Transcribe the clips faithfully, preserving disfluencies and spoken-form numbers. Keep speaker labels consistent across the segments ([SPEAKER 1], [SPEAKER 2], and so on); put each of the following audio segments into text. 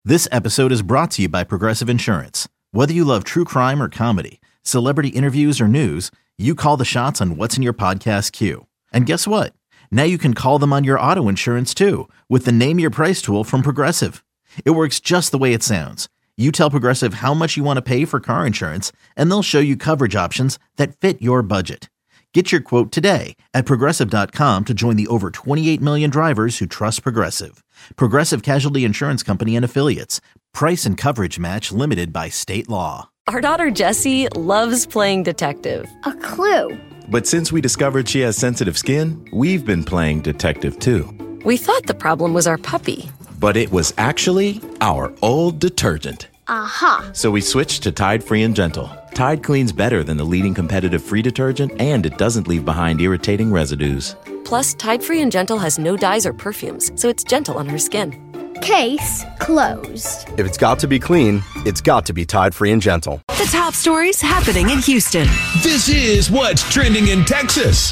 [SPEAKER 1] This episode is brought to you by Progressive Insurance. Whether you love true crime or comedy, celebrity interviews or news, you call the shots on what's in your podcast queue. And guess what? Now you can call them on your auto insurance too with the Name Your Price tool from Progressive. It works just the way it sounds. You tell Progressive how much you want to pay for car insurance, and they'll show you coverage options that fit your budget. Get your quote today at Progressive dot com to join the over twenty-eight million drivers who trust Progressive. Progressive Casualty Insurance Company and Affiliates. Price and coverage match limited by state law.
[SPEAKER 2] Our daughter Jessie loves playing detective.
[SPEAKER 3] A clue.
[SPEAKER 4] But since we discovered she has sensitive skin, we've been playing detective too.
[SPEAKER 2] We thought the problem was our puppy.
[SPEAKER 4] But it was actually our old detergent.
[SPEAKER 3] Aha.
[SPEAKER 4] So we switched to Tide Free and Gentle. Tide cleans better than the leading competitive free detergent, and it doesn't leave behind irritating residues.
[SPEAKER 2] Plus, Tide Free and Gentle has no dyes or perfumes, so it's gentle on her skin.
[SPEAKER 3] Case closed.
[SPEAKER 5] If it's got to be clean, it's got to be Tide Free and Gentle.
[SPEAKER 6] The top stories happening in Houston.
[SPEAKER 7] This is what's trending in Texas.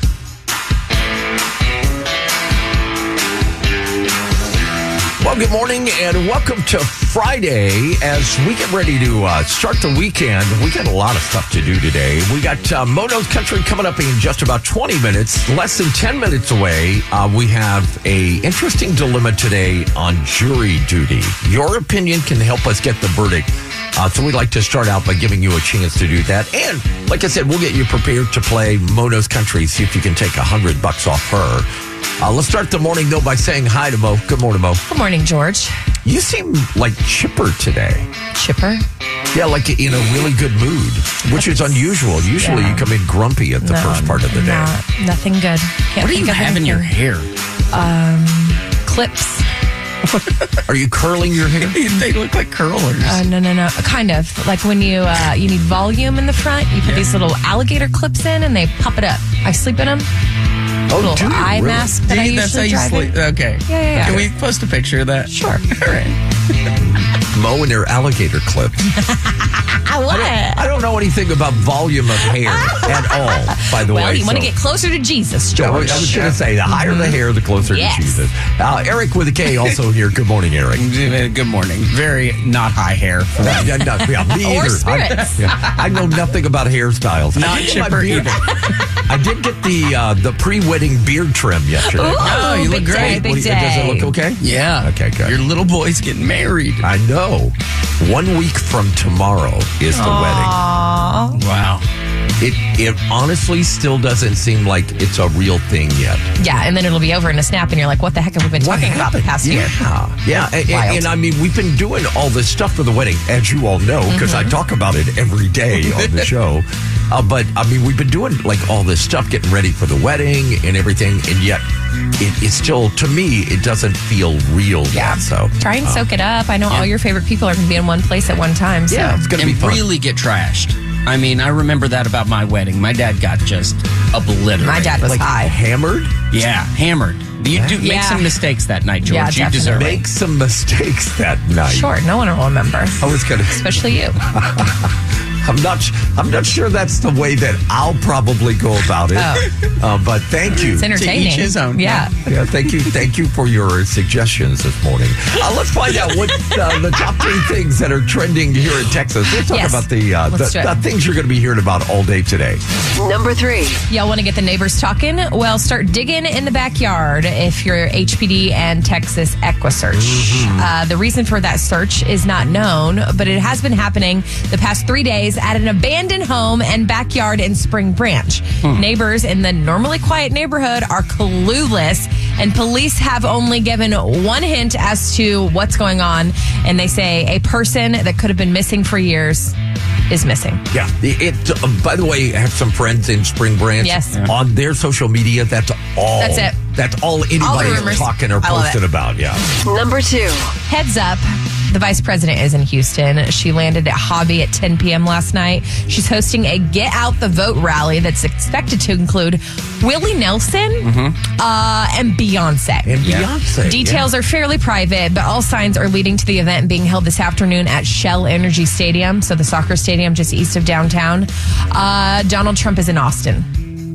[SPEAKER 7] Well, good morning and welcome to Friday as we get ready to uh, start the weekend. We got a lot of stuff to do today. We got uh, Mono's Country coming up in just about twenty minutes. Less than ten minutes away, uh, we have a interesting dilemma today on jury duty. Your opinion can help us get the verdict. Uh, so we'd like to start out by giving you a chance to do that. And like I said, we'll get you prepared to play Mono's Country, see if you can take a hundred bucks off her. Uh, let's start the morning, though, by saying hi to Mo. Good morning, Mo.
[SPEAKER 8] Good morning, George.
[SPEAKER 7] You seem like chipper today.
[SPEAKER 8] Chipper?
[SPEAKER 7] Yeah, like in a really good mood, which is unusual. Usually
[SPEAKER 8] yeah.
[SPEAKER 7] you come in grumpy at the
[SPEAKER 8] no,
[SPEAKER 7] first part of the day.
[SPEAKER 8] Not, nothing good. Can't
[SPEAKER 9] what do you have in your hair?
[SPEAKER 8] Um, clips.
[SPEAKER 7] Are you curling your hair?
[SPEAKER 9] They look like curlers.
[SPEAKER 8] Uh, no, no, no. Kind of. Like when you uh, you need volume in the front, you put yeah. these little alligator clips in and they pop it up. I sleep in them.
[SPEAKER 7] Oh,
[SPEAKER 8] little
[SPEAKER 7] do you
[SPEAKER 8] eye
[SPEAKER 7] really?
[SPEAKER 8] mask that
[SPEAKER 9] do you,
[SPEAKER 8] I
[SPEAKER 9] that's
[SPEAKER 8] usually
[SPEAKER 9] how you
[SPEAKER 8] drive
[SPEAKER 9] sleep.
[SPEAKER 8] in.
[SPEAKER 9] Okay.
[SPEAKER 8] Yeah, yeah, yeah.
[SPEAKER 9] Can we post a picture of that?
[SPEAKER 8] Sure.
[SPEAKER 9] All right.
[SPEAKER 7] Mo and her alligator clip.
[SPEAKER 8] What?
[SPEAKER 7] I don't, I don't know anything about volume of hair at all, by the
[SPEAKER 8] well,
[SPEAKER 7] way.
[SPEAKER 8] Well, you
[SPEAKER 7] so.
[SPEAKER 8] want to get closer to Jesus, George.
[SPEAKER 7] Yeah, I was going to say, the higher the hair, the closer
[SPEAKER 8] yes.
[SPEAKER 7] to Jesus. Uh, Eric with a K also here. Good morning, Eric.
[SPEAKER 9] Good morning. Very not high hair.
[SPEAKER 7] Yeah, yeah, no, yeah, me
[SPEAKER 8] or
[SPEAKER 7] either.
[SPEAKER 8] spirits.
[SPEAKER 7] I, yeah, I know nothing about hairstyles.
[SPEAKER 9] Not chipper either.
[SPEAKER 7] I did get the uh, the pre-wedding beard trim yesterday.
[SPEAKER 8] Ooh,
[SPEAKER 9] oh, you look
[SPEAKER 8] big
[SPEAKER 9] great.
[SPEAKER 8] Day, big
[SPEAKER 7] What,
[SPEAKER 8] day.
[SPEAKER 7] does it look okay?
[SPEAKER 9] Yeah.
[SPEAKER 7] Okay, good.
[SPEAKER 9] Your little boy's getting married.
[SPEAKER 7] I know. One week from tomorrow is the
[SPEAKER 8] Aww.
[SPEAKER 7] wedding.
[SPEAKER 9] Wow.
[SPEAKER 7] It it honestly still doesn't seem like it's a real thing yet.
[SPEAKER 8] Yeah, and then it'll be over in a snap, and you're like, what the heck have we been talking about the past
[SPEAKER 7] yeah.
[SPEAKER 8] year?
[SPEAKER 7] Yeah, and, and, and I mean, we've been doing all this stuff for the wedding, as you all know, because mm-hmm. I talk about it every day on the show. Uh, but, I mean, we've been doing, like, all this stuff, getting ready for the wedding and everything, and yet it, it's still, to me, it doesn't feel real
[SPEAKER 8] yeah.
[SPEAKER 7] yet. So
[SPEAKER 8] try and
[SPEAKER 7] uh,
[SPEAKER 8] soak it up. I know
[SPEAKER 9] yeah.
[SPEAKER 8] all your favorite people are going to be in one place at one time. So.
[SPEAKER 7] Yeah, it's going to be
[SPEAKER 9] and
[SPEAKER 7] fun.
[SPEAKER 9] really get trashed. I mean, I remember that about my wedding. My dad got just obliterated.
[SPEAKER 8] My dad was
[SPEAKER 7] like
[SPEAKER 8] high.
[SPEAKER 7] Hammered?
[SPEAKER 9] Yeah, hammered. You
[SPEAKER 7] Yeah.
[SPEAKER 9] do make
[SPEAKER 8] Yeah.
[SPEAKER 9] some mistakes that night, George.
[SPEAKER 8] Yeah,
[SPEAKER 9] you
[SPEAKER 8] definitely.
[SPEAKER 9] deserve
[SPEAKER 7] Make
[SPEAKER 9] it.
[SPEAKER 7] some mistakes that night.
[SPEAKER 8] Sure, no one will remember.
[SPEAKER 7] I was going to
[SPEAKER 8] Especially you.
[SPEAKER 7] I'm not. I'm not sure that's the way that I'll probably go about it.
[SPEAKER 8] Oh.
[SPEAKER 7] Uh, but thank you.
[SPEAKER 8] It's entertaining.
[SPEAKER 9] To each his own.
[SPEAKER 8] Yeah.
[SPEAKER 7] Yeah, thank you. Thank you for your suggestions this morning. Uh, let's find out what uh, the top three things that are trending here in Texas. Let's talk
[SPEAKER 8] Yes.
[SPEAKER 7] about the, uh, the,
[SPEAKER 8] Let's do it.
[SPEAKER 7] the things you're going to be hearing about all day today.
[SPEAKER 6] Number three.
[SPEAKER 8] Y'all want to get the neighbors talking? Well, start digging in the backyard if you're H P D and Texas EquiSearch. Mm-hmm. Uh, the reason for that search is not known, but it has been happening the past three days at an abandoned home and backyard in Spring Branch. Hmm. Neighbors in the normally quiet neighborhood are clueless, and police have only given one hint as to what's going on, and they say a person that could have been missing for years is missing.
[SPEAKER 7] Yeah. It. Uh, by the way, I have some friends in Spring Branch.
[SPEAKER 8] Yes.
[SPEAKER 7] Yeah. On their social media, that's all.
[SPEAKER 8] That's it.
[SPEAKER 7] That's all anybody
[SPEAKER 8] All the
[SPEAKER 7] is
[SPEAKER 8] rumors.
[SPEAKER 7] talking or
[SPEAKER 8] I love
[SPEAKER 7] posting
[SPEAKER 8] it.
[SPEAKER 7] about. Yeah.
[SPEAKER 6] Number two.
[SPEAKER 8] Heads up. The vice president is in Houston. She landed at Hobby at ten p.m. last night. She's hosting a Get Out the Vote rally that's expected to include Willie Nelson mm-hmm. uh, and Beyonce.
[SPEAKER 7] And Beyonce.
[SPEAKER 8] Details
[SPEAKER 7] yeah.
[SPEAKER 8] are fairly private, but all signs are leading to the event being held this afternoon at Shell Energy Stadium, so the soccer stadium just east of downtown. Uh, Donald Trump is in Austin.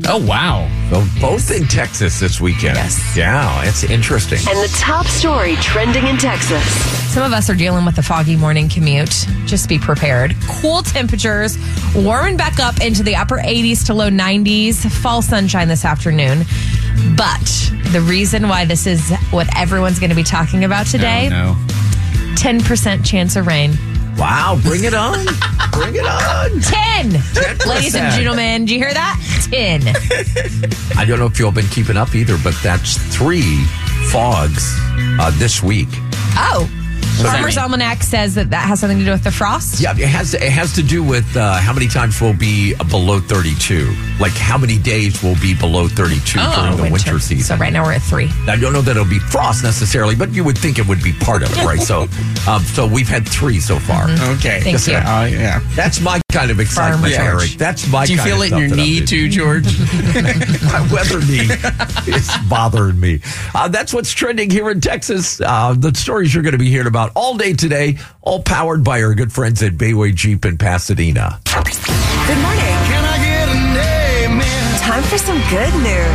[SPEAKER 9] Oh, wow.
[SPEAKER 7] So both in Texas this weekend.
[SPEAKER 8] Yes.
[SPEAKER 7] Yeah, it's interesting.
[SPEAKER 6] And the top story trending in Texas.
[SPEAKER 8] Some of us are dealing with a foggy morning commute. Just be prepared. Cool temperatures, warming back up into the upper eighties to low nineties. Fall sunshine this afternoon. But the reason why this is what everyone's going to be talking about today,
[SPEAKER 9] Oh, no.
[SPEAKER 8] ten percent chance of rain.
[SPEAKER 7] Wow, bring it on. Bring it on.
[SPEAKER 8] ten.
[SPEAKER 7] ten percent.
[SPEAKER 8] Ladies and gentlemen, do you hear that? ten.
[SPEAKER 7] I don't know if you've been keeping up either, but that's three fogs uh, this week.
[SPEAKER 8] Oh.
[SPEAKER 7] So
[SPEAKER 8] Farmer's
[SPEAKER 7] that-
[SPEAKER 8] Almanac says that that has something to do with the frost.
[SPEAKER 7] Yeah, it has it has to do with uh, how many times we'll be below thirty-two. Like how many days will be below thirty-two during the winter, season.
[SPEAKER 8] So right now we're at three.
[SPEAKER 7] I don't know that it'll be frost necessarily, but you would think it would be part of it, right? So, um, so we've had three so far.
[SPEAKER 9] Okay.
[SPEAKER 8] Thank you.
[SPEAKER 9] Oh, yeah.
[SPEAKER 7] That's my kind of excitement,
[SPEAKER 8] Farmer
[SPEAKER 7] Eric.
[SPEAKER 8] George.
[SPEAKER 7] That's my.
[SPEAKER 9] Do you
[SPEAKER 7] kind
[SPEAKER 9] feel
[SPEAKER 7] of
[SPEAKER 9] it in
[SPEAKER 7] stuff
[SPEAKER 9] your
[SPEAKER 7] that I'm
[SPEAKER 9] knee
[SPEAKER 7] into.
[SPEAKER 9] too, George?
[SPEAKER 7] My weather knee is bothering me. Uh, that's what's trending here in Texas. Uh, the stories you're going to be hearing about all day today, all powered by our good friends at Bayway Jeep in Pasadena.
[SPEAKER 6] Good morning.
[SPEAKER 10] Can I get an amen?
[SPEAKER 6] Time for some good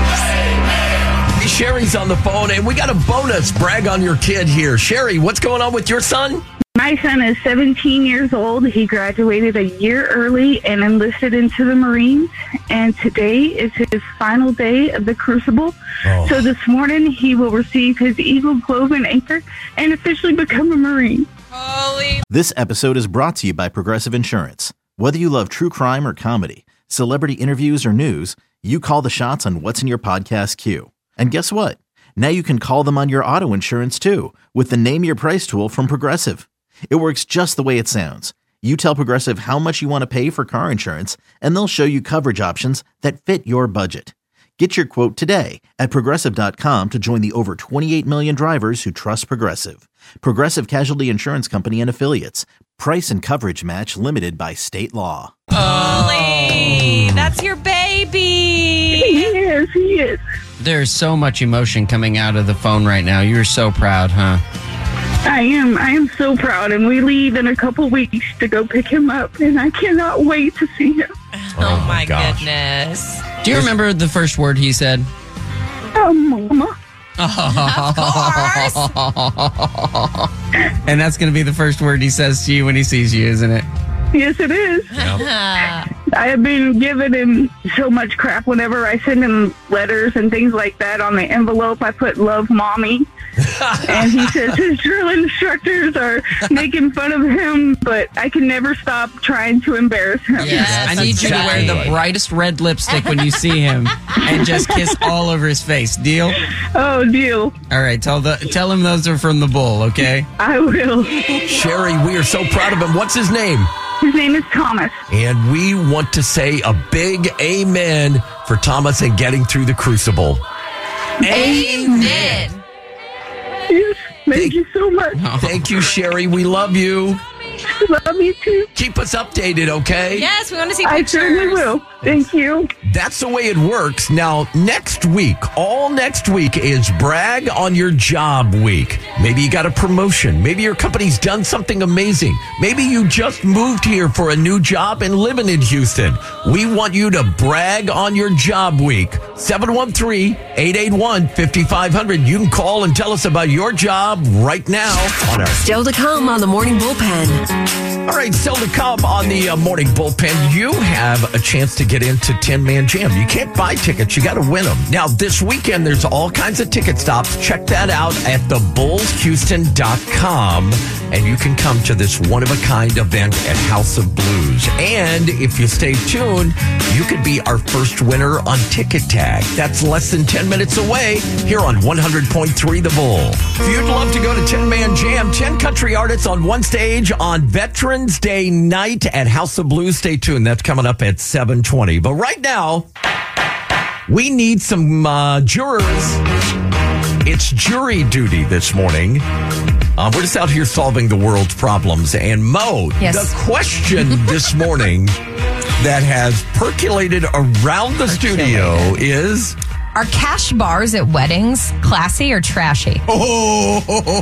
[SPEAKER 6] news.
[SPEAKER 7] Sherry's on the phone, and we got a bonus brag on your kid here. Sherry, what's going on with your son?
[SPEAKER 11] My son is seventeen years old. He graduated a year early and enlisted into the Marines. And today is his final day of the Crucible.
[SPEAKER 7] Oh.
[SPEAKER 11] So this morning he will receive his Eagle Globe and Anchor and officially become a Marine.
[SPEAKER 8] Holy.
[SPEAKER 1] This episode is brought to you by Progressive Insurance. Whether you love true crime or comedy, celebrity interviews or news, you call the shots on what's in your podcast queue. And guess what? Now you can call them on your auto insurance too with the Name Your Price tool from Progressive. It works just the way it sounds. You tell Progressive how much you want to pay for car insurance, and they'll show you coverage options that fit your budget. Get your quote today at Progressive dot com to join the over twenty-eight million drivers who trust Progressive. Progressive Casualty Insurance Company and Affiliates. Price and coverage match limited by state law.
[SPEAKER 8] Holy. That's your baby.
[SPEAKER 11] Yes, he is.
[SPEAKER 9] There's so much emotion coming out of the phone right now. You're so proud, huh?
[SPEAKER 11] I am. I am so proud. And we leave in a couple weeks to go pick him up. And I cannot wait to see him.
[SPEAKER 8] Oh, my
[SPEAKER 7] gosh.
[SPEAKER 8] goodness.
[SPEAKER 9] Do you remember the first word he said?
[SPEAKER 11] Oh, Mama.
[SPEAKER 8] Of course.
[SPEAKER 9] And that's going to be the first word he says to you when he sees you, isn't it?
[SPEAKER 11] Yes, it is. I have been giving him so much crap whenever I send him letters and things like that. On the envelope, I put "Love, Mommy," and he says his drill instructors are making fun of him, but I can never stop trying to embarrass him.
[SPEAKER 9] Yes, I need you to wear the brightest red lipstick when you see him and just kiss all over his face. Deal?
[SPEAKER 11] Oh, deal.
[SPEAKER 9] All right, tell the tell him those are from the bull, okay?
[SPEAKER 11] I will.
[SPEAKER 7] Sherry, we are so proud of him. What's his name?
[SPEAKER 11] His name is Thomas.
[SPEAKER 7] And we want to say a big amen for Thomas and getting through the Crucible.
[SPEAKER 8] Amen.
[SPEAKER 11] Yes, thank you so much.
[SPEAKER 7] Thank you, Sherry. We love you.
[SPEAKER 11] Love you too.
[SPEAKER 7] Keep us updated, okay?
[SPEAKER 8] Yes, we want to see
[SPEAKER 11] I
[SPEAKER 8] pictures.
[SPEAKER 11] certainly will. Thank you.
[SPEAKER 7] That's the way it works. Now, next week, all next week is Brag on Your Job Week. Maybe you got a promotion. Maybe your company's done something amazing. Maybe you just moved here for a new job and living in Houston. We want you to brag on your job week. seven one three, eight eight one, five five zero zero. You can call and tell us about your job right now on our
[SPEAKER 6] Still to come on the Morning Bullpen.
[SPEAKER 7] All right, still to come on the uh, Morning Bullpen, you have a chance to get into ten-Man Jam. You can't buy tickets. You got to win them. Now, this weekend, there's all kinds of ticket stops. Check that out at the bulls houston dot com, and you can come to this one-of-a-kind event at House of Blues. And if you stay tuned, you could be our first winner on Ticket Tag. That's less than ten minutes away here on one hundred point three The Bull. If you'd love to go to ten-Man Jam, ten country artists on one stage on Veterans Day night at House of Blues. Stay tuned. That's coming up at seven twenty. But right now, we need some uh, jurors. It's jury duty this morning. Uh, we're just out here solving the world's problems. And Mo,
[SPEAKER 8] Yes.
[SPEAKER 7] the question this morning that has percolated around the studio is...
[SPEAKER 8] Are cash bars at weddings classy or trashy?
[SPEAKER 7] Oh,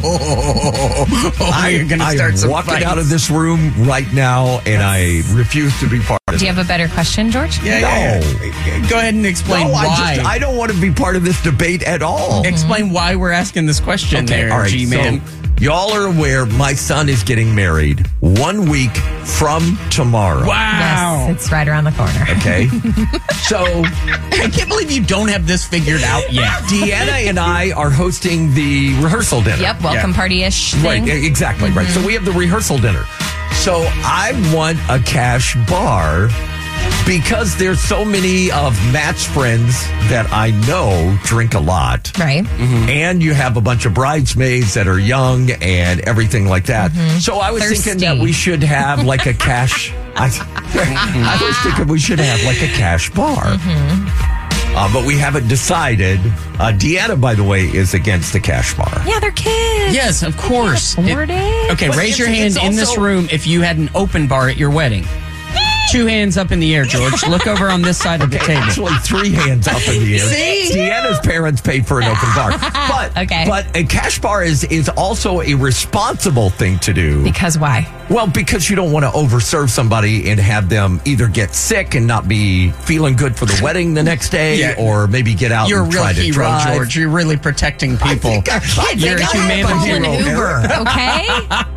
[SPEAKER 9] I, you're gonna
[SPEAKER 7] I
[SPEAKER 9] start
[SPEAKER 7] am
[SPEAKER 9] some
[SPEAKER 7] walking
[SPEAKER 9] fights.
[SPEAKER 7] out of this room right now, and I refuse to be part of it.
[SPEAKER 8] Do you have a better question, George?
[SPEAKER 9] Yeah,
[SPEAKER 7] No.
[SPEAKER 9] yeah, yeah. Go ahead and explain
[SPEAKER 7] No,
[SPEAKER 9] why.
[SPEAKER 7] I, just, I don't want to be part of this debate at all.
[SPEAKER 9] Explain why we're asking this question there,
[SPEAKER 7] all right.
[SPEAKER 9] G-Man.
[SPEAKER 7] So, y'all are aware my son is getting married one week from tomorrow.
[SPEAKER 9] Wow.
[SPEAKER 8] Yes, it's right around the corner.
[SPEAKER 7] Okay. So,
[SPEAKER 9] I can't believe you don't have this figured out yet.
[SPEAKER 7] Deanna and I are hosting the rehearsal dinner.
[SPEAKER 8] Yep, welcome
[SPEAKER 9] Yeah.
[SPEAKER 8] party-ish
[SPEAKER 7] Right,
[SPEAKER 8] thing.
[SPEAKER 7] e- exactly, right. So we have the rehearsal dinner. So I want a cash bar because there's so many of Matt's friends that I know drink a lot.
[SPEAKER 8] Right.
[SPEAKER 7] And you have a bunch of bridesmaids that are young and everything like that. So I was thinking
[SPEAKER 8] Thirsty.
[SPEAKER 7] that we should have like a cash. I, I was thinking we should have like a cash bar. Uh, but we haven't decided. Uh, Deanna, by the way, is against the cash bar.
[SPEAKER 8] Yeah, they're kids.
[SPEAKER 9] Yes, of course.
[SPEAKER 8] afford it.
[SPEAKER 9] Okay,
[SPEAKER 7] But
[SPEAKER 9] raise
[SPEAKER 7] it's-
[SPEAKER 9] your hand
[SPEAKER 7] it's
[SPEAKER 9] in this
[SPEAKER 7] also-
[SPEAKER 9] room if you had an open bar at your wedding. Two hands up in the air, George. Look over on this side of the table.
[SPEAKER 7] Actually, three hands up in the air.
[SPEAKER 9] See?
[SPEAKER 7] Deanna's parents paid for an open bar, but
[SPEAKER 8] Okay.
[SPEAKER 7] but a cash bar is is also a responsible thing to do.
[SPEAKER 8] Because why?
[SPEAKER 7] Well, because you don't want to overserve somebody and have them either get sick and not be feeling good for the wedding the next day,
[SPEAKER 9] Yeah.
[SPEAKER 7] or maybe get out
[SPEAKER 9] You're a
[SPEAKER 7] and
[SPEAKER 9] real
[SPEAKER 7] try to
[SPEAKER 9] hero,
[SPEAKER 7] drive.
[SPEAKER 9] George. You're really protecting people.
[SPEAKER 7] I think I, I think
[SPEAKER 9] You're a
[SPEAKER 7] I am
[SPEAKER 9] humanitarian
[SPEAKER 7] hero,
[SPEAKER 8] Call an Uber,
[SPEAKER 7] Eric.
[SPEAKER 8] okay?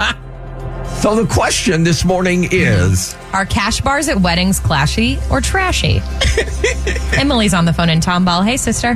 [SPEAKER 7] So the question this morning is.
[SPEAKER 8] Are cash bars at weddings classy or trashy? Emily's on the phone in Tomball. Hey, sister.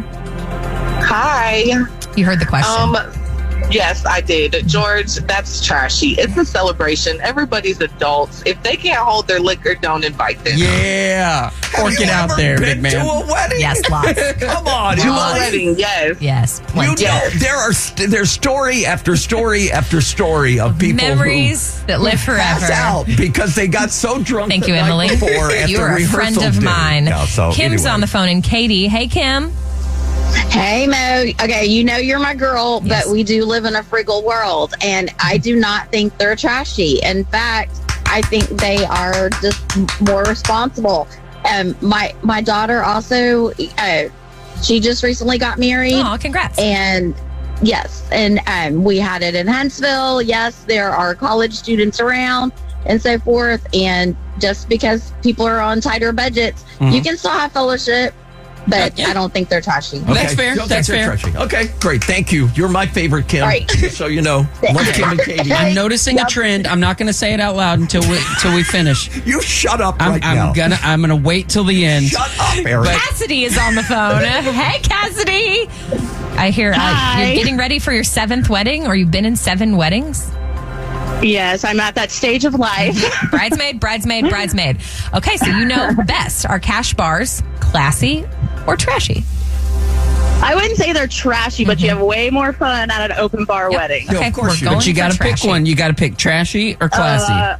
[SPEAKER 12] Hi.
[SPEAKER 8] You heard the question.
[SPEAKER 12] Um, yes, I did. George, that's trashy. It's a celebration. Everybody's adults. If they can't hold their liquor, don't invite them.
[SPEAKER 9] Yeah. Fork it out there, big man.
[SPEAKER 7] To a wedding?
[SPEAKER 8] Yes, lots.
[SPEAKER 7] Come on,
[SPEAKER 12] To a
[SPEAKER 7] Emily.
[SPEAKER 12] wedding, yes.
[SPEAKER 8] Yes.
[SPEAKER 7] You
[SPEAKER 8] plenty.
[SPEAKER 7] know, there are st- there's story after story after story of people
[SPEAKER 8] Memories
[SPEAKER 7] who,
[SPEAKER 8] that live
[SPEAKER 7] who
[SPEAKER 8] forever.
[SPEAKER 7] pass out because they got so drunk.
[SPEAKER 8] Thank
[SPEAKER 7] the
[SPEAKER 8] you,
[SPEAKER 7] night
[SPEAKER 8] Emily.
[SPEAKER 7] before at
[SPEAKER 8] You
[SPEAKER 7] the
[SPEAKER 8] are a
[SPEAKER 7] rehearsal
[SPEAKER 8] friend of
[SPEAKER 7] dinner.
[SPEAKER 8] mine.
[SPEAKER 7] Yeah, so
[SPEAKER 8] Kim's
[SPEAKER 7] anyway.
[SPEAKER 8] on the phone, and Katie. Hey, Kim.
[SPEAKER 13] Hey, Mo. Okay, you know you're my girl,
[SPEAKER 8] Yes.
[SPEAKER 13] but we do live in a frugal world, and I do not think they're trashy. In fact, I think they are just more responsible. Um, my my daughter also, uh, she just recently got married.
[SPEAKER 8] Oh, congrats.
[SPEAKER 13] And yes, and um, we had it in Huntsville. Yes, there are college students around and so forth. And just because people are on tighter budgets,
[SPEAKER 9] Mhm.
[SPEAKER 13] you can still have fellowship, but
[SPEAKER 9] Yeah.
[SPEAKER 13] I don't think they're trashy.
[SPEAKER 7] Okay.
[SPEAKER 9] That's fair.
[SPEAKER 7] You don't
[SPEAKER 9] That's
[SPEAKER 7] think they're
[SPEAKER 9] fair.
[SPEAKER 7] trashy. Okay, great. Thank you. You're my favorite, Kim.
[SPEAKER 13] All right.
[SPEAKER 7] Just so you know, love Kim and Katie.
[SPEAKER 9] I'm noticing a trend. I'm not going to say it out loud until we until we finish.
[SPEAKER 7] You shut up
[SPEAKER 9] I'm,
[SPEAKER 7] right
[SPEAKER 9] I'm
[SPEAKER 7] now.
[SPEAKER 9] gonna I'm gonna wait till the end.
[SPEAKER 7] Shut up, Eric.
[SPEAKER 9] But-
[SPEAKER 8] Cassidy is on the phone. Hey, Cassidy. I hear uh,
[SPEAKER 11] Hi.
[SPEAKER 8] you're getting ready for your seventh wedding, or you've been in seven weddings?
[SPEAKER 11] Yes, I'm at that stage of life.
[SPEAKER 8] Bridesmaid, bridesmaid, bridesmaid. Okay, so you know best. Are cash bars classy or trashy?
[SPEAKER 11] I wouldn't say they're trashy, but you have way more fun at an open bar
[SPEAKER 8] Yep.
[SPEAKER 11] wedding.
[SPEAKER 7] Yeah,
[SPEAKER 8] Okay,
[SPEAKER 7] of course
[SPEAKER 8] we're
[SPEAKER 7] you
[SPEAKER 8] going
[SPEAKER 9] But you
[SPEAKER 8] for
[SPEAKER 9] got to pick
[SPEAKER 8] trashy.
[SPEAKER 9] one. You got to pick trashy or classy.
[SPEAKER 11] Uh,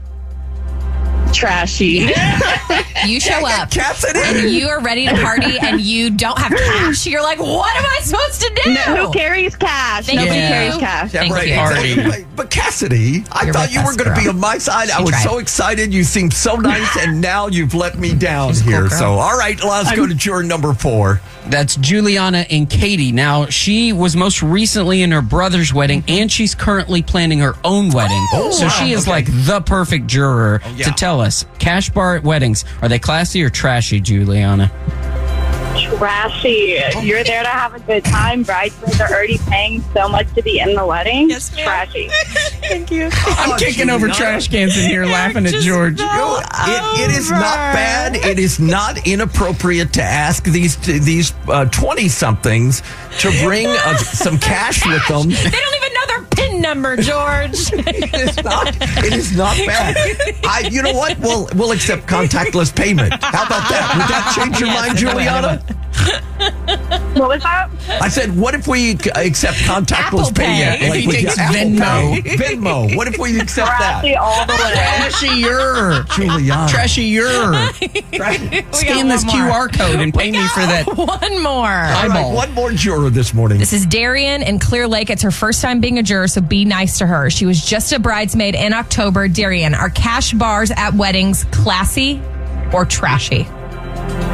[SPEAKER 11] trashy.
[SPEAKER 8] You show up
[SPEAKER 7] Cassidy.
[SPEAKER 8] and you are ready to party and you don't have cash. You're like, what am I supposed to do?
[SPEAKER 11] No, who carries cash?
[SPEAKER 8] Thank
[SPEAKER 11] Nobody
[SPEAKER 9] you.
[SPEAKER 11] carries cash.
[SPEAKER 8] Thank
[SPEAKER 7] right.
[SPEAKER 8] you.
[SPEAKER 9] Party.
[SPEAKER 7] Exactly. But Cassidy, I
[SPEAKER 8] You're
[SPEAKER 7] thought
[SPEAKER 8] with
[SPEAKER 7] you were
[SPEAKER 8] us,
[SPEAKER 7] going to be
[SPEAKER 8] girl.
[SPEAKER 7] on my side. I
[SPEAKER 8] She
[SPEAKER 7] was
[SPEAKER 8] tried.
[SPEAKER 7] so excited. You seemed so nice, and now you've let me down
[SPEAKER 8] She's a cool
[SPEAKER 7] here.
[SPEAKER 8] girl.
[SPEAKER 7] So, all right, let's go to juror number four.
[SPEAKER 9] That's Juliana and Katie. Now, she was most recently in her brother's wedding, and she's currently planning her own wedding.
[SPEAKER 7] Oh,
[SPEAKER 9] so
[SPEAKER 7] wow.
[SPEAKER 9] she is
[SPEAKER 7] Okay.
[SPEAKER 9] like the perfect juror
[SPEAKER 7] yeah.
[SPEAKER 9] to tell us. Cash bar at weddings, are they classy or trashy, Juliana?
[SPEAKER 11] Trashy. You're there to have a good time. Bridesmaids are already paying so much to be in the wedding.
[SPEAKER 8] Yes, ma'am.
[SPEAKER 11] Trashy.
[SPEAKER 8] Thank you.
[SPEAKER 9] I'm
[SPEAKER 7] Oh,
[SPEAKER 9] kicking over
[SPEAKER 7] Juliana.
[SPEAKER 9] trash cans in here laughing at
[SPEAKER 8] just
[SPEAKER 9] George.
[SPEAKER 8] fell
[SPEAKER 7] It, it is not bad. It is not inappropriate to ask these these twenty somethings to bring uh, some cash with them.
[SPEAKER 8] They don't even know their PIN number, George.
[SPEAKER 7] It is not. It is not bad. I. You know what? We'll we'll accept contactless payment. How about that? Would that change your
[SPEAKER 8] Yes,
[SPEAKER 7] mind,
[SPEAKER 8] it would.
[SPEAKER 7] Juliana?
[SPEAKER 11] What was that?
[SPEAKER 7] I said, what if we c- accept contactless
[SPEAKER 8] Apple Pay.
[SPEAKER 7] payment?
[SPEAKER 9] If he
[SPEAKER 7] with
[SPEAKER 9] takes
[SPEAKER 7] Apple
[SPEAKER 9] Venmo.
[SPEAKER 7] Pay? Venmo. What if we accept
[SPEAKER 11] Trashy
[SPEAKER 7] that?
[SPEAKER 11] all the way.
[SPEAKER 9] Trashier.
[SPEAKER 7] Juliana.
[SPEAKER 9] Trashier. Scan this
[SPEAKER 8] one
[SPEAKER 9] Q
[SPEAKER 8] more.
[SPEAKER 9] R code and pay me for that.
[SPEAKER 8] One more.
[SPEAKER 7] All right,
[SPEAKER 9] eyeball.
[SPEAKER 7] one more juror this morning.
[SPEAKER 8] This is Darian in Clear Lake. It's her first time being a juror, so be nice to her. She was just a bridesmaid in October. Darian, are cash bars at weddings classy or trashy?
[SPEAKER 11] I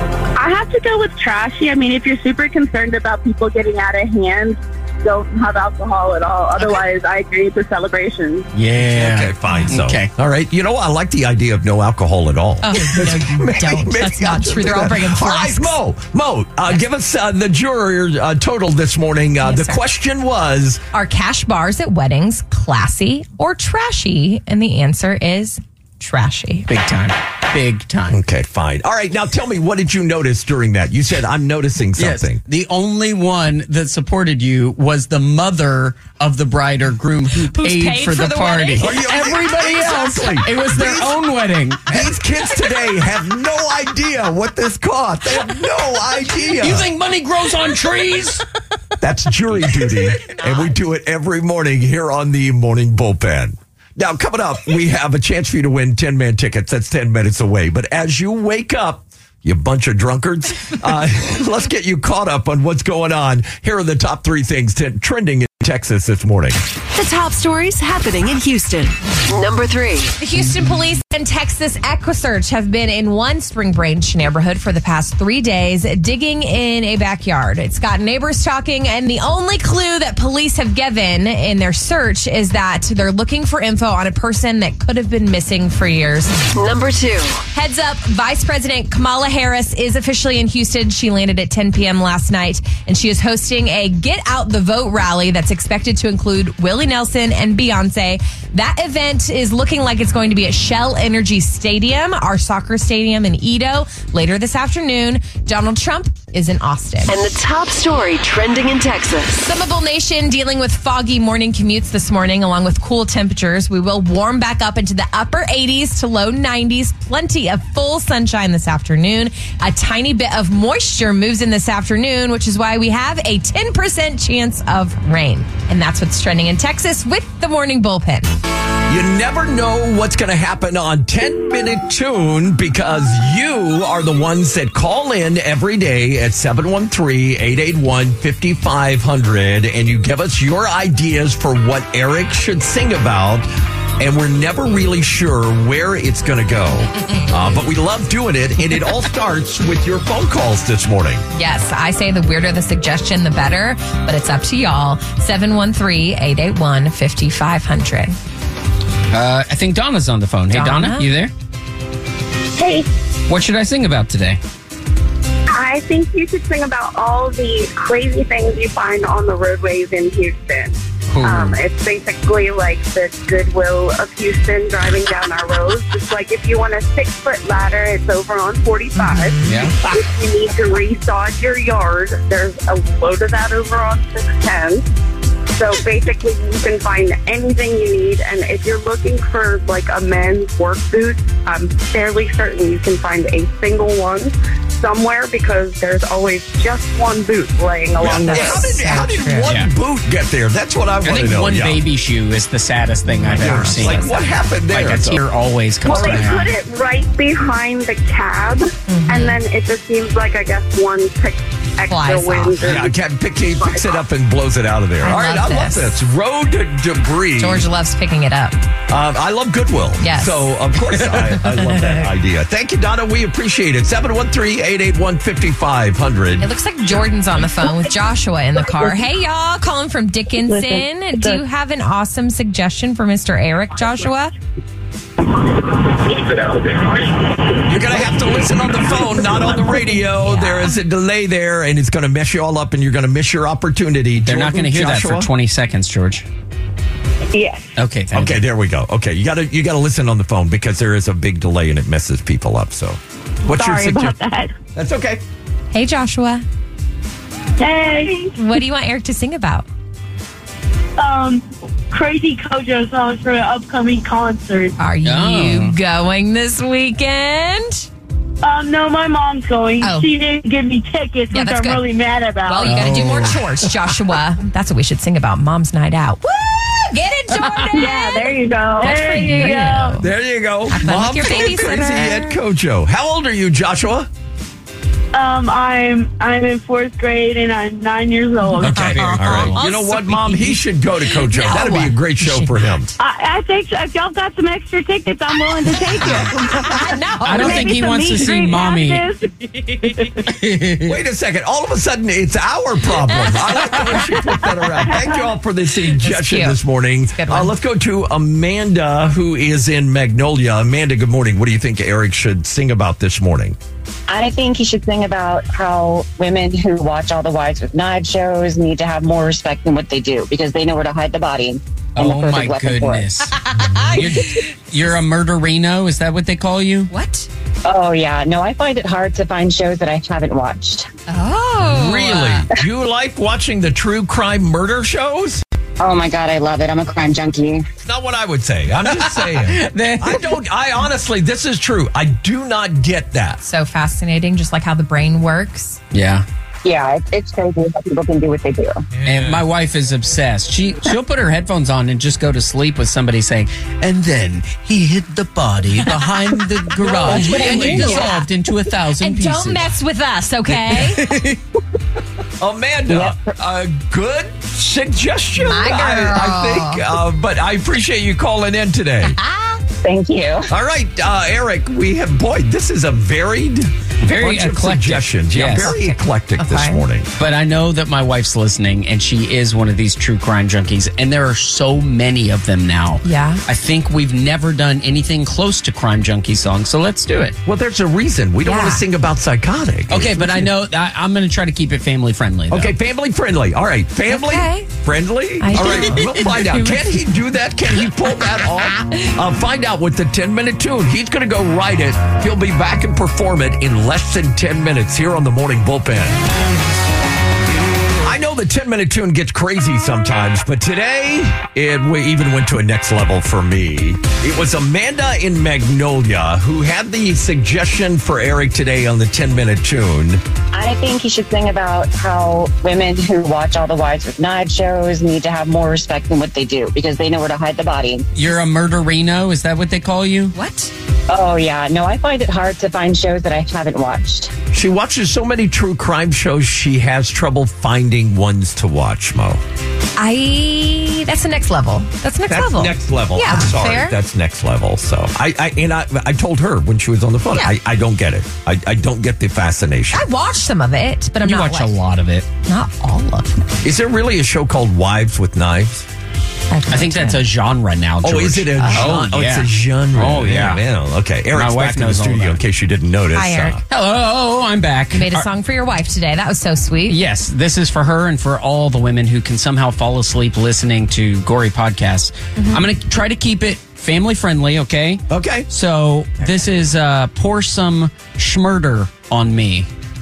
[SPEAKER 11] I have to go with trashy. I mean, if you're super concerned about people getting out of hand, don't have alcohol at all. Otherwise, okay. I agree with celebration.
[SPEAKER 7] Yeah. Okay, fine. So,
[SPEAKER 9] Okay.
[SPEAKER 7] all right. You know, I like the idea of no alcohol at all.
[SPEAKER 8] Oh, no, you
[SPEAKER 7] Maybe-
[SPEAKER 8] don't.
[SPEAKER 7] maybe
[SPEAKER 8] That's
[SPEAKER 7] I'll
[SPEAKER 8] not
[SPEAKER 7] just
[SPEAKER 8] true.
[SPEAKER 7] do
[SPEAKER 8] They're all
[SPEAKER 7] that.
[SPEAKER 8] bringing
[SPEAKER 7] All right,
[SPEAKER 8] flasks.
[SPEAKER 7] Mo, Mo, uh, give us uh, the juror uh, total this morning. Uh,
[SPEAKER 8] Yes,
[SPEAKER 7] the
[SPEAKER 8] sir.
[SPEAKER 7] question was,
[SPEAKER 8] Are cash bars at weddings classy or trashy? And the answer is trashy.
[SPEAKER 9] Big time. Big time.
[SPEAKER 7] okay, fine. All right, now tell me, what did you notice during that? You said, I'm noticing something.
[SPEAKER 9] Yes, the only one that supported you was the mother of the bride or groom who paid,
[SPEAKER 8] paid
[SPEAKER 9] for,
[SPEAKER 8] for
[SPEAKER 9] the,
[SPEAKER 8] the
[SPEAKER 9] party.
[SPEAKER 8] wedding?
[SPEAKER 7] Are you-
[SPEAKER 9] Everybody else,
[SPEAKER 7] Exactly.
[SPEAKER 9] it was their
[SPEAKER 7] These-
[SPEAKER 9] own wedding.
[SPEAKER 7] These kids today have no idea what this cost. They have no idea.
[SPEAKER 9] You think money grows on trees?
[SPEAKER 7] That's jury duty, and we do it every morning here on the Morning Bullpen. Now, coming up, we have a chance for you to win ten-man tickets. That's ten minutes away. But as you wake up, you bunch of drunkards, uh, let's get you caught up on what's going on. Here are the top three things t- trending in Texas this morning.
[SPEAKER 6] The top stories happening in Houston. Number three.
[SPEAKER 8] The Houston police and Texas EquiSearch have been in one Spring Branch neighborhood for the past three days, digging in a backyard. It's got neighbors talking, and the only clue that police have given in their search is that they're looking for info on a person that could have been missing for years.
[SPEAKER 6] Number two.
[SPEAKER 8] Heads up, Vice President Kamala Harris is officially in Houston. She landed at ten p.m. last night, and she is hosting a Get Out the Vote rally that's expected to include Willie Nelson and Beyonce. That event is looking like it's going to be at Shell Energy Stadium, our soccer stadium in Edo, later this afternoon. Donald Trump is in Austin.
[SPEAKER 6] And the top story trending in Texas.
[SPEAKER 8] Summable Nation dealing with foggy morning commutes this morning, along with cool temperatures. We will warm back up into the upper eighties to low nineties. Plenty of full sunshine this afternoon. A tiny bit of moisture moves in this afternoon, which is why we have a ten percent chance of rain. And that's what's trending in Texas with the Morning Bullpen.
[SPEAKER 7] You never know what's going to happen on ten minute Tune because you are the ones that call in every day at seven one three, eight eight one, five five zero zero and you give us your ideas for what Eric should sing about. And we're never really sure where it's going to go. Uh, but we love doing it. And it all starts with your phone calls this morning.
[SPEAKER 8] Yes, I say the weirder the suggestion, the better. But it's up to y'all. seven one three, eight eight one, five five zero zero.
[SPEAKER 9] Uh, I think Donna's on the phone. Hey,
[SPEAKER 8] Donna?
[SPEAKER 9] Donna, you there?
[SPEAKER 11] Hey,
[SPEAKER 9] What should I sing about today?
[SPEAKER 11] I think you should sing about all the crazy things you find on the roadways in Houston.
[SPEAKER 9] Cool.
[SPEAKER 11] Um, it's basically like the Goodwill of Houston driving down our roads. It's like if you want a six-foot ladder, it's over on forty-five.
[SPEAKER 9] Yeah.
[SPEAKER 11] If you need to resod your yard, there's a load of that over on six ten. So basically, you can find anything you need. And if you're looking for like a men's work boot, I'm fairly certain you can find a single one somewhere because there's always just one boot laying along
[SPEAKER 7] Yeah,
[SPEAKER 11] the
[SPEAKER 7] how did, how did
[SPEAKER 8] true.
[SPEAKER 7] one
[SPEAKER 9] Yeah.
[SPEAKER 7] boot get there? That's what I
[SPEAKER 9] I
[SPEAKER 7] want to
[SPEAKER 9] think
[SPEAKER 7] know.
[SPEAKER 9] one
[SPEAKER 7] yeah.
[SPEAKER 9] baby shoe is the saddest thing I've
[SPEAKER 7] Yeah.
[SPEAKER 9] ever seen.
[SPEAKER 7] Like, what happened there?
[SPEAKER 9] Like a tear always comes
[SPEAKER 11] Well, they
[SPEAKER 9] down.
[SPEAKER 11] put it right behind the cab, and then it just seems like, I guess, one picks extra
[SPEAKER 8] Flies
[SPEAKER 11] wind.
[SPEAKER 8] off.
[SPEAKER 7] Yeah, Captain Picky picks it up and blows it out of there.
[SPEAKER 8] I
[SPEAKER 7] All right,
[SPEAKER 8] love
[SPEAKER 7] I love
[SPEAKER 8] this.
[SPEAKER 7] this. Road debris.
[SPEAKER 8] George loves picking it up.
[SPEAKER 7] Um, I love Goodwill.
[SPEAKER 8] Yes.
[SPEAKER 7] So, of course, I, I love that idea. Thank you, Donna. We appreciate it. seven one three, eight eight one, five five zero zero.
[SPEAKER 8] It looks like Jordan's on the phone with Joshua in the car. Hey, y'all, calling from Dickinson. Do you have an awesome suggestion for Mister Eric, Joshua?
[SPEAKER 7] You're going to have to listen on the phone, not on the radio.
[SPEAKER 8] Yeah.
[SPEAKER 7] There is a delay there, and it's going to mess you all up, and you're going to miss your opportunity.
[SPEAKER 9] They're not
[SPEAKER 7] Jordan,
[SPEAKER 9] going to hear
[SPEAKER 7] Joshua?
[SPEAKER 9] that for twenty seconds, George.
[SPEAKER 11] Yes.
[SPEAKER 9] Okay, thank
[SPEAKER 7] Okay,
[SPEAKER 9] you.
[SPEAKER 7] there we go. Okay, you got to you got to listen on the phone because there is a big delay and it messes people up. So, what's
[SPEAKER 11] Sorry
[SPEAKER 7] your
[SPEAKER 11] about
[SPEAKER 7] suggestion?
[SPEAKER 11] that.
[SPEAKER 7] That's okay.
[SPEAKER 8] Hey, Joshua.
[SPEAKER 3] Hey,
[SPEAKER 8] What do you want Eric to sing about?
[SPEAKER 3] um, crazy Kojo songs for an upcoming concert.
[SPEAKER 8] Are you
[SPEAKER 9] Oh.
[SPEAKER 8] going this weekend?
[SPEAKER 3] Um, no, my mom's going.
[SPEAKER 8] Oh.
[SPEAKER 3] She didn't give me tickets,
[SPEAKER 8] Yeah,
[SPEAKER 3] which
[SPEAKER 8] that's
[SPEAKER 3] I'm
[SPEAKER 8] good.
[SPEAKER 3] really mad about.
[SPEAKER 8] Well, you got to do more
[SPEAKER 7] Oh.
[SPEAKER 8] chores, Joshua. That's what we should sing about. Mom's night out. Woo! Get it, Jordan.
[SPEAKER 3] Yeah, there you go.
[SPEAKER 8] Good
[SPEAKER 3] there
[SPEAKER 8] for
[SPEAKER 3] you
[SPEAKER 8] you.
[SPEAKER 3] go.
[SPEAKER 7] There you go.
[SPEAKER 8] Have fun with your
[SPEAKER 7] going
[SPEAKER 8] babysitter.
[SPEAKER 7] crazy at Kojo. How old are you, Joshua?
[SPEAKER 3] Um, I'm I'm in fourth grade and I'm nine years old.
[SPEAKER 7] Okay, all right. You know what, Mom? He should go to Coach O.
[SPEAKER 8] No.
[SPEAKER 7] That'd be a great show for him.
[SPEAKER 3] I, I think so. If y'all got some extra tickets, I'm willing to take it.
[SPEAKER 8] No.
[SPEAKER 9] I don't think he wants to see Mommy.
[SPEAKER 7] Wait a second. All of a sudden, it's our problem. I like the way she put that around. Thank you all for the suggestion
[SPEAKER 8] cute.
[SPEAKER 7] this morning. Uh, let's go to Amanda, who is in Magnolia. Amanda, good morning. What do you think Eric should sing about this morning?
[SPEAKER 14] I think he should sing about how women who watch all the Wives with Knives shows need to have more respect than what they do because they know where to hide the body. And
[SPEAKER 9] Oh,
[SPEAKER 14] the
[SPEAKER 9] my
[SPEAKER 14] weapon for it.
[SPEAKER 9] goodness. you're, you're a murderino? Is that what they call you?
[SPEAKER 8] What?
[SPEAKER 14] Oh, yeah. No, I find it hard to find shows that I haven't watched.
[SPEAKER 8] Oh.
[SPEAKER 7] Really? Do you like watching the true crime murder shows?
[SPEAKER 14] Oh, my God. I love it. I'm a crime junkie.
[SPEAKER 7] It's not what I would say. I'm just saying. I don't, I honestly, this is true. I do not get that.
[SPEAKER 8] So fascinating, just like how the brain works.
[SPEAKER 9] Yeah.
[SPEAKER 14] Yeah, it's, it's crazy how people can do what they do.
[SPEAKER 9] And my wife is obsessed. She she'll put her headphones on and just go to sleep with somebody saying, and then he hid the body behind the garage and it dissolved into a thousand
[SPEAKER 8] And
[SPEAKER 9] pieces.
[SPEAKER 8] don't mess with us, okay?
[SPEAKER 7] Amanda, a good suggestion,
[SPEAKER 8] My girl.
[SPEAKER 7] I, I think. Uh, but I appreciate you calling in today.
[SPEAKER 14] Thank you.
[SPEAKER 7] All right, uh, Eric, we have, boy, this is a varied,
[SPEAKER 9] Very
[SPEAKER 7] bunch of
[SPEAKER 9] eclectic.
[SPEAKER 7] suggestions. Yeah,
[SPEAKER 9] Yes.
[SPEAKER 7] very eclectic this
[SPEAKER 8] Okay.
[SPEAKER 7] morning.
[SPEAKER 9] But I know that my wife's listening, and she is one of these true crime junkies, and there are so many of them now.
[SPEAKER 8] Yeah.
[SPEAKER 9] I think we've never done anything close to crime junkie songs, so let's do it.
[SPEAKER 7] Well, there's a reason. We don't
[SPEAKER 8] Yeah.
[SPEAKER 7] want to sing about psychotic.
[SPEAKER 9] Okay, but I know I, I'm going to try to keep it family friendly. Though.
[SPEAKER 7] Okay, family friendly. All right, family
[SPEAKER 8] Okay.
[SPEAKER 7] friendly.
[SPEAKER 8] I
[SPEAKER 7] All
[SPEAKER 8] think-
[SPEAKER 7] right, we'll find out. Can he do that? Can he pull that off? Uh, find out with the ten-minute tune. He's going to go write it. He'll be back and perform it in less than ten minutes here on the Morning Bullpen. I know the ten-minute tune gets crazy sometimes, but today it w- even went to a next level for me. It was Amanda in Magnolia who had the suggestion for Eric today on the ten-minute tune.
[SPEAKER 14] I think he should sing about how women who watch all the Wives with Knives shows need to have more respect than what they do because they know where to hide the body.
[SPEAKER 9] You're a murderino? Is that what they call you?
[SPEAKER 8] What?
[SPEAKER 14] Oh, yeah. No, I find it hard to find shows that I haven't watched.
[SPEAKER 7] She watches so many true crime shows, she has trouble finding ones to watch, Mo.
[SPEAKER 8] I. That's the next level. That's next
[SPEAKER 7] That's
[SPEAKER 8] level.
[SPEAKER 7] next level.
[SPEAKER 8] Yeah,
[SPEAKER 7] I'm sorry.
[SPEAKER 8] fair.
[SPEAKER 7] That's next level. So I, I and I, I told her when she was on the phone,
[SPEAKER 8] Yeah.
[SPEAKER 7] I, I don't get it. I, I don't get the fascination.
[SPEAKER 8] I watched some of it, but I'm
[SPEAKER 9] You
[SPEAKER 8] not
[SPEAKER 9] watch
[SPEAKER 8] like,
[SPEAKER 9] a lot of it.
[SPEAKER 8] Not all of it.
[SPEAKER 7] Is there really a show called Wives with Knives?
[SPEAKER 9] I think that's a genre now, George.
[SPEAKER 7] Oh, is it a
[SPEAKER 9] Oh,
[SPEAKER 7] genre? Oh,
[SPEAKER 9] yeah.
[SPEAKER 7] it's a genre.
[SPEAKER 9] Oh, yeah.
[SPEAKER 7] Man, okay. Eric's
[SPEAKER 9] My wife
[SPEAKER 7] back in the
[SPEAKER 9] knows all
[SPEAKER 7] studio
[SPEAKER 9] about
[SPEAKER 7] in
[SPEAKER 9] it.
[SPEAKER 7] case you didn't notice.
[SPEAKER 8] Hi, Eric.
[SPEAKER 7] Uh,
[SPEAKER 9] Hello, I'm back.
[SPEAKER 8] You made a
[SPEAKER 9] Are-
[SPEAKER 8] song for your wife today. That was so sweet.
[SPEAKER 9] Yes, this is for her and for all the women who can somehow fall asleep listening to gory podcasts.
[SPEAKER 8] Mm-hmm.
[SPEAKER 9] I'm going to try to keep it family friendly, okay?
[SPEAKER 7] okay.
[SPEAKER 9] So this is uh, Pour Some Schmurder on Me.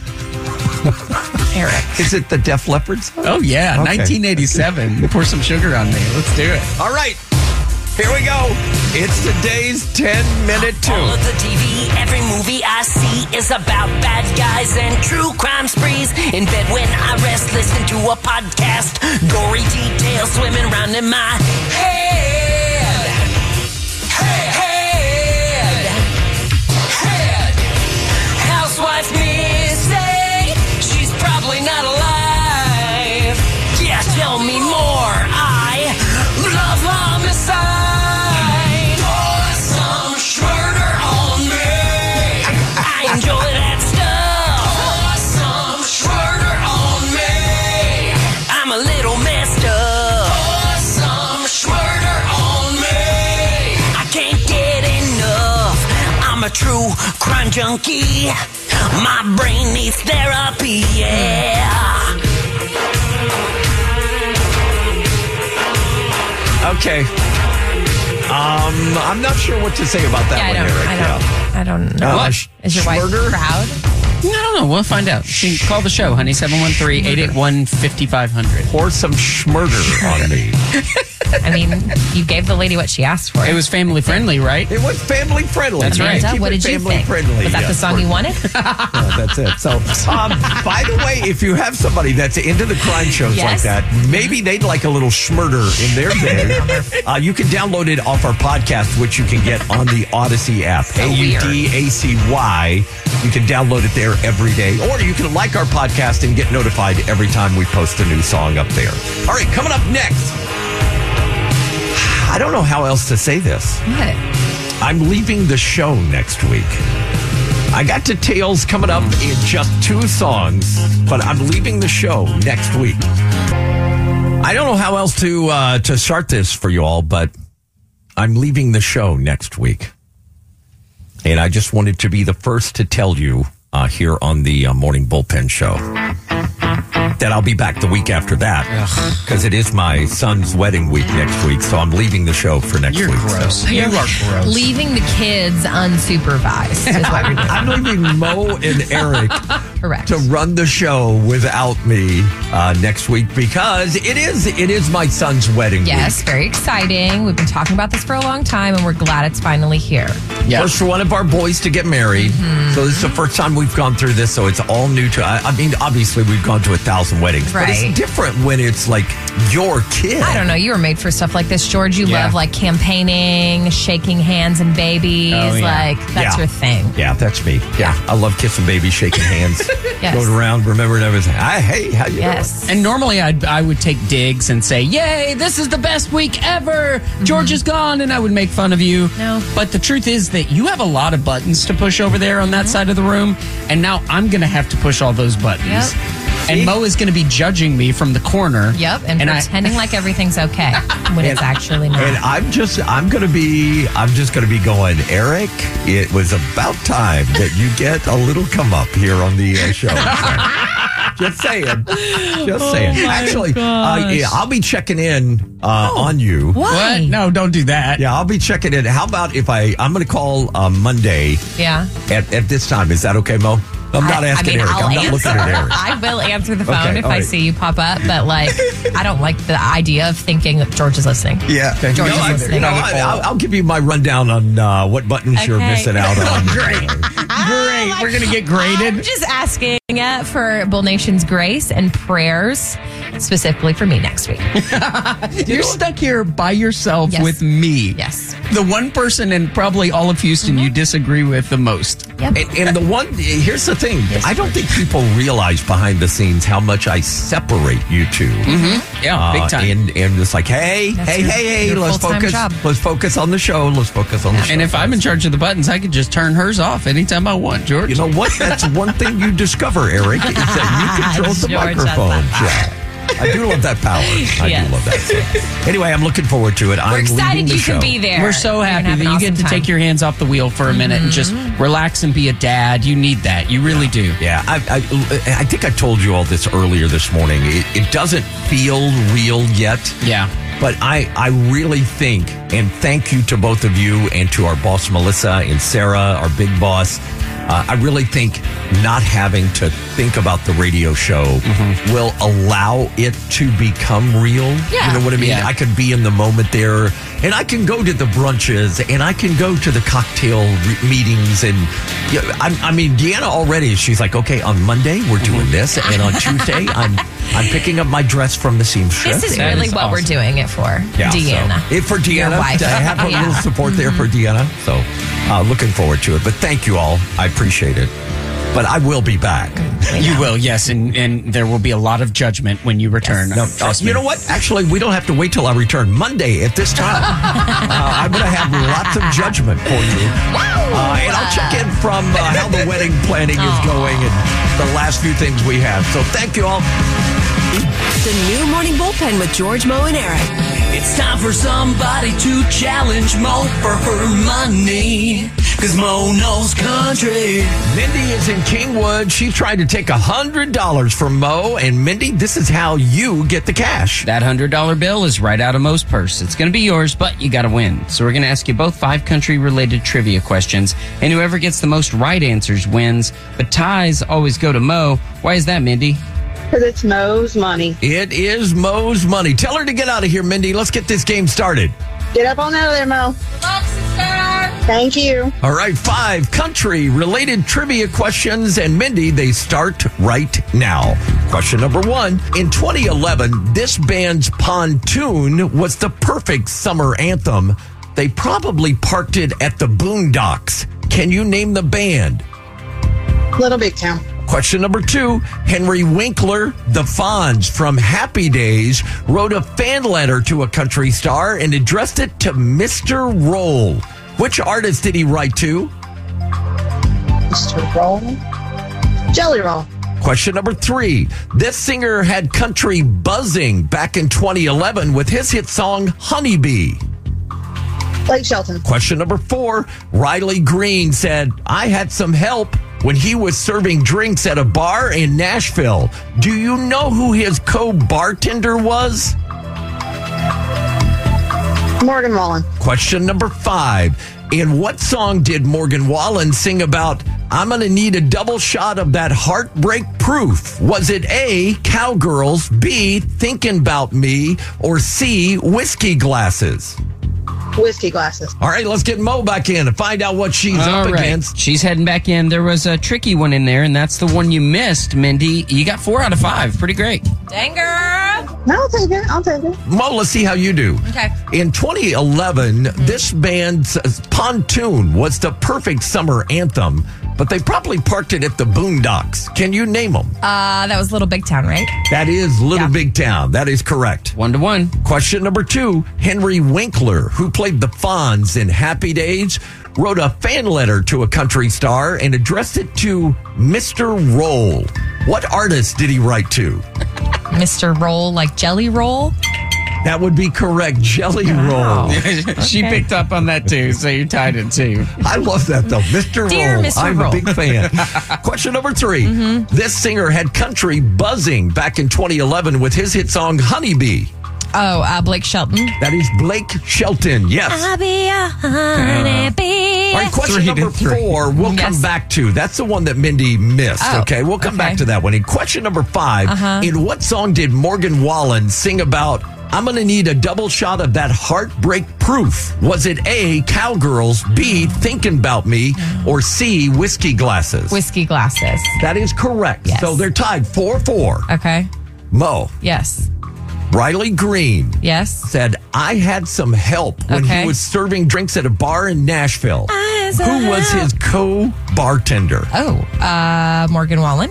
[SPEAKER 8] Eric.
[SPEAKER 7] Is it the Def Leppard song?
[SPEAKER 9] Oh, yeah,
[SPEAKER 7] Okay.
[SPEAKER 9] nineteen eighty-seven. Pour Some Sugar on Me. Let's do it.
[SPEAKER 7] All right. Here we go. It's today's ten-minute tune.
[SPEAKER 15] All of the T V, every movie I see is about bad guys and true crime sprees. In bed when I rest, listen to a podcast. Gory details swimming round in my head. Head. Head. Head. Housewife missing. She's probably not alive. Yeah, tell me more. I love homicide. Enjoy that stuff. Pour some Schmurder on me. I'm a little messed up. Pour some Schmurder on me. I can't get enough. I'm a true crime junkie. My brain needs therapy, yeah.
[SPEAKER 7] Okay. Um, I'm not sure what to say about that
[SPEAKER 8] Yeah, I
[SPEAKER 7] one,
[SPEAKER 8] don't.
[SPEAKER 7] Eric.
[SPEAKER 8] I don't. I don't know.
[SPEAKER 7] Uh,
[SPEAKER 8] Is your wife
[SPEAKER 7] Schmurder?
[SPEAKER 8] proud?
[SPEAKER 9] I don't know. We'll find out. She can call the show, honey. seven one three, eight eight one, five five zero zero.
[SPEAKER 7] Pour some Schmurder on me.
[SPEAKER 8] I mean, you gave the lady what she asked for.
[SPEAKER 9] It was family friendly, right?
[SPEAKER 7] It was family friendly.
[SPEAKER 9] That's right.
[SPEAKER 8] Amanda,
[SPEAKER 7] Keep
[SPEAKER 8] what
[SPEAKER 7] it
[SPEAKER 8] did you
[SPEAKER 7] family
[SPEAKER 8] think?
[SPEAKER 7] friendly.
[SPEAKER 8] Was that
[SPEAKER 7] Yeah,
[SPEAKER 8] the song
[SPEAKER 7] for-
[SPEAKER 8] you wanted?
[SPEAKER 7] No, that's it. So, um, by the way, if you have somebody that's into the crime shows
[SPEAKER 8] Yes.
[SPEAKER 7] like that, maybe they'd like a little schmurder in their day. uh, you can download it off our podcast, which you can get on the Odyssey app.
[SPEAKER 8] So
[SPEAKER 7] A U D A C Y. You can download it there every day. Or you can like our podcast and get notified every time we post a new song up there. All right, coming up next. I don't know how else to say this.
[SPEAKER 8] What?
[SPEAKER 7] I'm leaving the show next week. I got details coming up in just two songs, but I'm leaving the show next week. I don't know how else to uh, to start this for you all, but I'm leaving the show next week. And I just wanted to be the first to tell you uh, here on the uh, Morning Bullpen Show that I'll be back the week after that because it is my son's wedding week next week. So I'm leaving the show for next
[SPEAKER 9] You're
[SPEAKER 7] week.
[SPEAKER 9] gross.
[SPEAKER 7] So.
[SPEAKER 9] You are gross.
[SPEAKER 8] Leaving the kids unsupervised is what you're doing.
[SPEAKER 7] I'm leaving Mo and Eric
[SPEAKER 8] Correct.
[SPEAKER 7] to run the show without me uh, next week because it is it is my son's wedding
[SPEAKER 8] Yes,
[SPEAKER 7] week.
[SPEAKER 8] very exciting. We've been talking about this for a long time, and we're glad it's finally here.
[SPEAKER 9] Yeah.
[SPEAKER 7] First for one of our boys to get married.
[SPEAKER 8] Mm-hmm.
[SPEAKER 7] So this is the first time we've gone through this, so it's all new to I, I mean, obviously we've gone to a thousand weddings, but
[SPEAKER 8] Right.
[SPEAKER 7] it's different when it's like your kid.
[SPEAKER 8] I don't know. You were made for stuff like this, George. You
[SPEAKER 7] Yeah.
[SPEAKER 8] love like campaigning, shaking hands and babies.
[SPEAKER 7] Oh, yeah.
[SPEAKER 8] Like that's
[SPEAKER 7] Yeah.
[SPEAKER 8] your thing.
[SPEAKER 7] Yeah, that's me. Yeah, I love kissing babies, shaking hands,
[SPEAKER 8] Yes.
[SPEAKER 7] going around, remembering everything. Hi, hey, how you
[SPEAKER 8] Yes.
[SPEAKER 9] And normally I'd, I would take digs and say, yay, this is the best week ever. George is gone. And I would make fun of you.
[SPEAKER 8] No.
[SPEAKER 9] But the truth is that you have a lot of buttons to push over there on that side of the room. And now I'm going to have to push all those buttons.
[SPEAKER 8] Yep.
[SPEAKER 9] And Mo is going to be judging me from the corner.
[SPEAKER 8] Yep, and,
[SPEAKER 9] And I-
[SPEAKER 8] pretending like everything's okay when it's actually not.
[SPEAKER 7] And I'm just, I'm going to be, I'm just going to be going, Eric, it was about time that you get a little come up here on the uh, show. So, just saying. Just saying.
[SPEAKER 9] Oh, my
[SPEAKER 7] Actually, uh,
[SPEAKER 9] gosh.
[SPEAKER 7] yeah, I'll be checking in uh,
[SPEAKER 8] Oh,
[SPEAKER 7] on you.
[SPEAKER 8] Why?
[SPEAKER 9] What? No, don't do that.
[SPEAKER 7] Yeah, I'll be checking in. How about if I, I'm going to call uh, Monday
[SPEAKER 8] Yeah.
[SPEAKER 7] at, at this time. Is that okay, Mo? I'm not
[SPEAKER 8] I,
[SPEAKER 7] asking
[SPEAKER 8] I mean,
[SPEAKER 7] Eric.
[SPEAKER 8] I'll
[SPEAKER 7] I'm not
[SPEAKER 8] answer.
[SPEAKER 7] looking at Eric.
[SPEAKER 8] I will answer the phone
[SPEAKER 7] Okay,
[SPEAKER 8] if
[SPEAKER 7] all
[SPEAKER 8] I
[SPEAKER 7] right.
[SPEAKER 8] see you pop up, but like, I don't like the idea of thinking that George is listening.
[SPEAKER 7] Yeah.
[SPEAKER 8] George
[SPEAKER 7] No,
[SPEAKER 8] is
[SPEAKER 7] I,
[SPEAKER 8] listening.
[SPEAKER 7] you know, I, I'll, I'll give you my rundown on uh, what buttons you're
[SPEAKER 8] Okay.
[SPEAKER 7] missing out on.
[SPEAKER 9] Great. Great. We're going to get graded.
[SPEAKER 8] I'm just asking uh, for Bull Nation's grace and prayers, specifically for me next week.
[SPEAKER 9] You're stuck here by yourself
[SPEAKER 8] Yes.
[SPEAKER 9] with me.
[SPEAKER 8] Yes.
[SPEAKER 9] The one person in probably all of Houston you disagree with the most.
[SPEAKER 8] Yep.
[SPEAKER 7] And, and the one, here's the thing. I don't think people realize behind the scenes how much I separate you 2
[SPEAKER 9] Mm-hmm. Yeah, big time.
[SPEAKER 7] And, and it's like, hey,
[SPEAKER 8] That's
[SPEAKER 7] hey,
[SPEAKER 8] your-
[SPEAKER 7] hey, hey,
[SPEAKER 8] your
[SPEAKER 7] let's
[SPEAKER 8] full-time
[SPEAKER 7] focus.
[SPEAKER 8] job.
[SPEAKER 7] Let's focus on the show. Let's focus on the show.
[SPEAKER 9] And if I'm in charge of the buttons, I could just turn hers off anytime I want, George.
[SPEAKER 7] You know what? That's one thing you discover, Eric, is that you control the
[SPEAKER 8] George, that's
[SPEAKER 7] microphone.
[SPEAKER 8] that
[SPEAKER 7] Yeah. I do love that power. I
[SPEAKER 8] Yes.
[SPEAKER 7] do love that. So, anyway, I'm looking forward to it.
[SPEAKER 8] We're
[SPEAKER 7] I'm leaving
[SPEAKER 8] excited
[SPEAKER 7] the
[SPEAKER 8] you
[SPEAKER 7] show.
[SPEAKER 8] can be there.
[SPEAKER 9] We're so
[SPEAKER 8] You're
[SPEAKER 9] happy
[SPEAKER 8] gonna have
[SPEAKER 9] that
[SPEAKER 8] an
[SPEAKER 9] you get
[SPEAKER 8] awesome
[SPEAKER 9] to
[SPEAKER 8] time.
[SPEAKER 9] take your hands off the wheel for a minute and just relax and be a dad. You need that. You really do.
[SPEAKER 7] Yeah, I, I, I think I told you all this earlier this morning. It, it doesn't feel real yet.
[SPEAKER 9] Yeah.
[SPEAKER 7] But I, I really think, and thank you to both of you and to our boss, Melissa, and Sarah, our big boss. Uh, I really think not having to think about the radio show
[SPEAKER 9] Mm-hmm.
[SPEAKER 7] will allow it to become real.
[SPEAKER 8] Yeah.
[SPEAKER 7] You know what I mean?
[SPEAKER 9] Yeah.
[SPEAKER 7] I can be in the moment there, and I can go to the brunches, and I can go to the cocktail re- meetings. And yeah, I, I mean, Deanna already, she's like, okay, on Monday, we're
[SPEAKER 9] Mm-hmm.
[SPEAKER 7] doing this, and on Tuesday, I'm I'm picking up my dress from the seamstress.
[SPEAKER 8] This is
[SPEAKER 9] That
[SPEAKER 8] really
[SPEAKER 9] is
[SPEAKER 8] what we're
[SPEAKER 9] awesome.
[SPEAKER 8] doing it for,
[SPEAKER 7] Yeah,
[SPEAKER 8] Deanna.
[SPEAKER 7] So, it for
[SPEAKER 8] Your
[SPEAKER 7] Deanna.
[SPEAKER 8] wife.
[SPEAKER 7] I have a
[SPEAKER 8] Yeah.
[SPEAKER 7] little support there for Deanna. So uh, looking forward to it. But thank you all. I appreciate it. But I will be back.
[SPEAKER 9] You will, yes. And, and there will be a lot of judgment when you return.
[SPEAKER 7] No, uh, you know what? Actually, we don't have to wait till I return. Monday at this time, uh, I'm going to have lots of judgment for you. Uh, and I'll check in from uh, how the wedding planning is going and the last few things we have. So thank you all.
[SPEAKER 6] The new Morning Bullpen with George, Mo, and Eric.
[SPEAKER 15] It's time for somebody to challenge Mo for her money. Cause Mo knows country.
[SPEAKER 7] Mindy is in Kingwood. She tried to take one hundred dollars from Mo. And Mindy, this is how you get the cash.
[SPEAKER 9] That one hundred dollar bill is right out of Mo's purse. It's going to be yours, but you got to win. So we're going to ask you both five country-related trivia questions, and whoever gets the most right answers wins. But ties always go to Mo. Why is that, Mindy?
[SPEAKER 16] Because it's Mo's money.
[SPEAKER 7] It is Mo's money. Tell her to get out of here, Mindy. Let's get this game started.
[SPEAKER 16] Get up on out of there, Mo. Thank you.
[SPEAKER 7] All right, five country-related trivia questions, and Mindy, they start right now. Question number one. In twenty eleven, this band's Pontoon was the perfect summer anthem. They probably parked it at the Boondocks. Can you name the band?
[SPEAKER 16] Little Big Town.
[SPEAKER 7] Question number two. Henry Winkler, the Fonz from Happy Days, wrote a fan letter to a country star and addressed it to Mister Roll. Which artist did he write to?
[SPEAKER 16] Mister Roll. Jelly Roll.
[SPEAKER 7] Question number three. This singer had country buzzing back in twenty eleven with his hit song Honeybee.
[SPEAKER 16] Blake Shelton.
[SPEAKER 7] Question number four. Riley Green said, I had some help when he was serving drinks at a bar in Nashville. Do you know who his co-bartender was?
[SPEAKER 16] Morgan Wallen.
[SPEAKER 7] Question number five. In what song did Morgan Wallen sing about, I'm going to need a double shot of that heartbreak proof? Was it A, Cowgirls, B, Thinking About Me, or C, Whiskey Glasses?
[SPEAKER 16] Whiskey Glasses.
[SPEAKER 7] All right, let's get Mo back in and find out what she's
[SPEAKER 9] All
[SPEAKER 7] up
[SPEAKER 9] right.
[SPEAKER 7] against.
[SPEAKER 9] She's heading back in. There was a tricky one in there, and that's the one you missed, Mindy. You got four out of five. Pretty great.
[SPEAKER 8] Dang, girl.
[SPEAKER 16] No, I'll take it. I'll take it.
[SPEAKER 7] Mo, let's see how you do.
[SPEAKER 8] Okay.
[SPEAKER 7] In twenty eleven, this band's Pontoon was the perfect summer anthem, but they probably parked it at the Boondocks. Can you name them?
[SPEAKER 8] Uh, that was Little Big Town, right?
[SPEAKER 7] That is Little
[SPEAKER 8] Yeah.
[SPEAKER 7] Big Town. That is correct.
[SPEAKER 9] One to one.
[SPEAKER 7] Question number two. Henry Winkler, who played the Fonz in Happy Days, wrote a fan letter to a country star and addressed it to Mister Roll. What artist did he write to?
[SPEAKER 8] Mister Roll, like Jelly Roll?
[SPEAKER 7] That would be correct. Jelly
[SPEAKER 8] Wow.
[SPEAKER 7] Roll.
[SPEAKER 9] She
[SPEAKER 8] Okay.
[SPEAKER 9] picked up on that, too, so you're tied at two.
[SPEAKER 7] I love that, though. Mister
[SPEAKER 8] Dear
[SPEAKER 7] Roll.
[SPEAKER 8] Mister
[SPEAKER 7] I'm
[SPEAKER 8] Roll.
[SPEAKER 7] a big fan. Question number three.
[SPEAKER 8] Mm-hmm.
[SPEAKER 7] This singer had country buzzing back in twenty eleven with his hit song Honeybee.
[SPEAKER 8] Oh, uh, Blake Shelton.
[SPEAKER 7] That is Blake Shelton. Yes.
[SPEAKER 8] I'll be a honeybee.
[SPEAKER 7] All right, question
[SPEAKER 9] Three to
[SPEAKER 7] number
[SPEAKER 9] three.
[SPEAKER 7] four, we'll
[SPEAKER 8] Yes.
[SPEAKER 7] come back to. That's the one that Mindy missed,
[SPEAKER 8] Oh,
[SPEAKER 7] okay? We'll come
[SPEAKER 8] okay.
[SPEAKER 7] back to that one. In question number five,
[SPEAKER 8] Uh-huh.
[SPEAKER 7] in what song did Morgan Wallen sing about, I'm going to need a double shot of that heartbreak proof? Was it A, Cowgirls, B, Thinking About Me, or C, Whiskey Glasses?
[SPEAKER 8] Whiskey Glasses.
[SPEAKER 7] That is correct.
[SPEAKER 8] Yes.
[SPEAKER 7] So they're tied four four.
[SPEAKER 8] Okay.
[SPEAKER 7] Mo,
[SPEAKER 8] Yes.
[SPEAKER 7] Riley Green
[SPEAKER 8] Yes.
[SPEAKER 7] said, I had some help when
[SPEAKER 8] Okay.
[SPEAKER 7] he was serving drinks at a bar in Nashville. Who was his co-bartender?
[SPEAKER 8] Oh, uh, Morgan Wallen.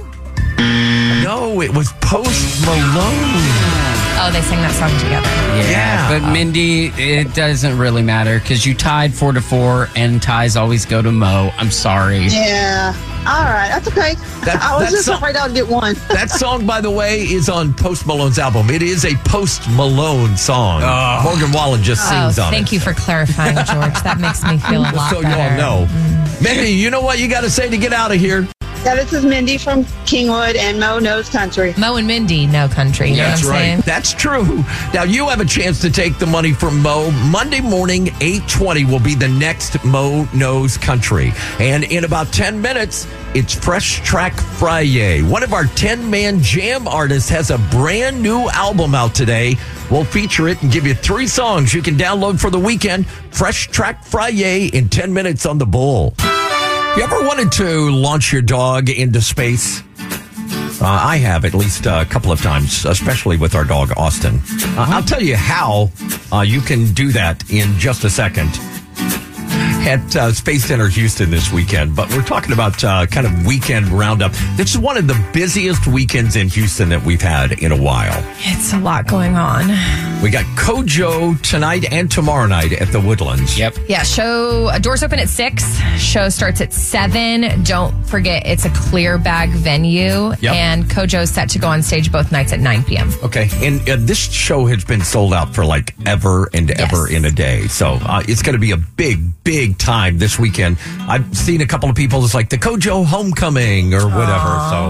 [SPEAKER 7] No, it was Post Malone.
[SPEAKER 8] Oh, they sang that song together.
[SPEAKER 7] Yeah.
[SPEAKER 9] But Mindy, it doesn't really matter because you tied four to four, and ties always go to Mo. I'm sorry.
[SPEAKER 16] Yeah. All right. That's okay.
[SPEAKER 7] That-
[SPEAKER 16] I was
[SPEAKER 7] that's
[SPEAKER 16] just
[SPEAKER 7] so-
[SPEAKER 16] afraid I'd get one.
[SPEAKER 7] That song, by the way, is on Post Malone's album. It is a Post Malone song.
[SPEAKER 9] Oh.
[SPEAKER 7] Morgan Wallen just
[SPEAKER 8] Oh,
[SPEAKER 7] sings on
[SPEAKER 8] thank
[SPEAKER 7] it.
[SPEAKER 8] you for clarifying, George. That makes me feel a lot
[SPEAKER 7] So you
[SPEAKER 8] better.
[SPEAKER 7] all know. Mindy, you know what you got to say to get out of here?
[SPEAKER 16] Yeah, this is Mindy from Kingwood, and Mo knows country.
[SPEAKER 8] Mo and Mindy, no country. You know
[SPEAKER 7] That's
[SPEAKER 8] what I'm
[SPEAKER 7] right.
[SPEAKER 8] saying?
[SPEAKER 7] That's true. Now, you have a chance to take the money from Mo. Monday morning, eight twenty will be the next Mo Knows Country. And in about ten minutes, it's Fresh Track Friday. One of our ten-man jam artists has a brand new album out today. We'll feature it and give you three songs you can download for the weekend. Fresh Track Friday in ten minutes on the Bull. You ever wanted to launch your dog into space? Uh, I have at least a couple of times, especially with our dog, Austin. Uh, I'll tell you how uh, you can do that in just a second at uh, Space Center Houston this weekend. But we're talking about uh, kind of weekend roundup. This is one of the busiest weekends in Houston that we've had in a while.
[SPEAKER 8] It's a lot going on.
[SPEAKER 7] We got Kojo tonight and tomorrow night at the Woodlands.
[SPEAKER 9] Yep.
[SPEAKER 8] Yeah, show uh, doors open at six. Show starts at seven. Don't forget, it's a clear bag venue.
[SPEAKER 7] Yep.
[SPEAKER 8] And Kojo's set to go on stage both nights at nine p.m.
[SPEAKER 7] Okay, and uh, this show has been sold out for like ever and ever
[SPEAKER 8] Yes.
[SPEAKER 7] in a day. So uh, it's going to be a big, big time this weekend. I've seen a couple of people, it's like the Kojo Homecoming or whatever.
[SPEAKER 8] Aw,
[SPEAKER 7] so